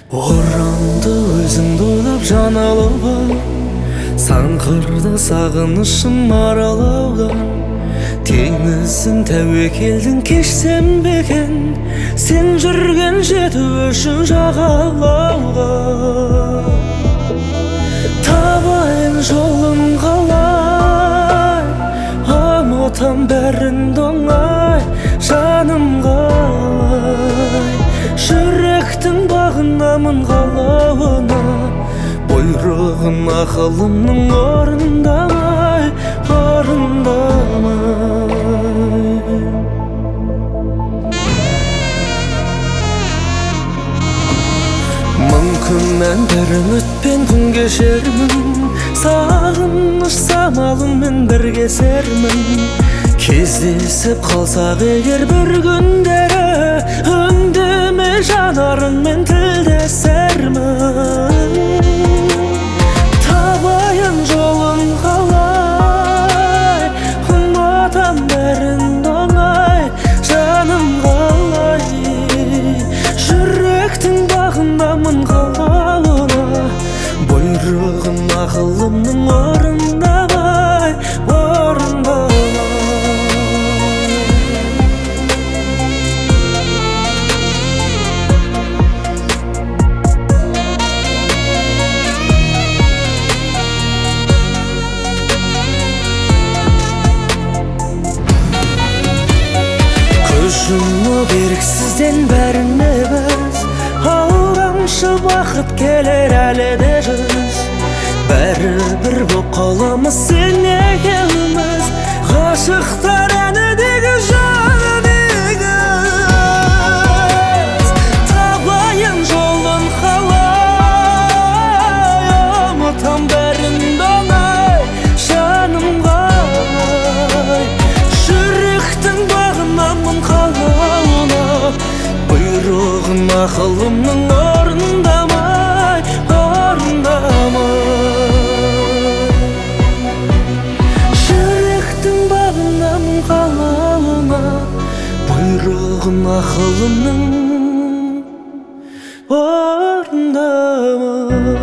Оранды өзіңді ойлап жан алуға, саңқырды сағынышым аралауға. Теңіздің тәуекелдің кешсем бекен, сен жүрген жету үшін жағалауға. Табайын жолын қалай, ұмытам бәрін оңай, жаным қалай. Жүректің бағынамын қалауына, бұйрығын ақылымның орындамай, Мүмкін мен бір үмітпен күн кешермін, сағыныш самалымен бірге сермін. Кездесіп қалсақ егер бір күндері, үндеме жанарыңмен тілдесермін. Табайын жолын қалай, ұмытам бәрін оңай, жаным қалай. Жүректің бағындамын қалауына, бұйрығын ақылымның орындамай, Күшімі беріксізден бәріне біз, аурамшы бақыт келер әлі де жүз. Бәрі бір боп қаламыз сен екеуміз, ғашықтар әнідегі жаны негіз. Табайын жолын қалай, ұмытам бәрін оңай, жаным қалай. Жүректің бағынамын қалауына, бұйрығын ақылымның орындамай, Жүректің бағынамын қалауына, бұйрығын ақылымның орындамай.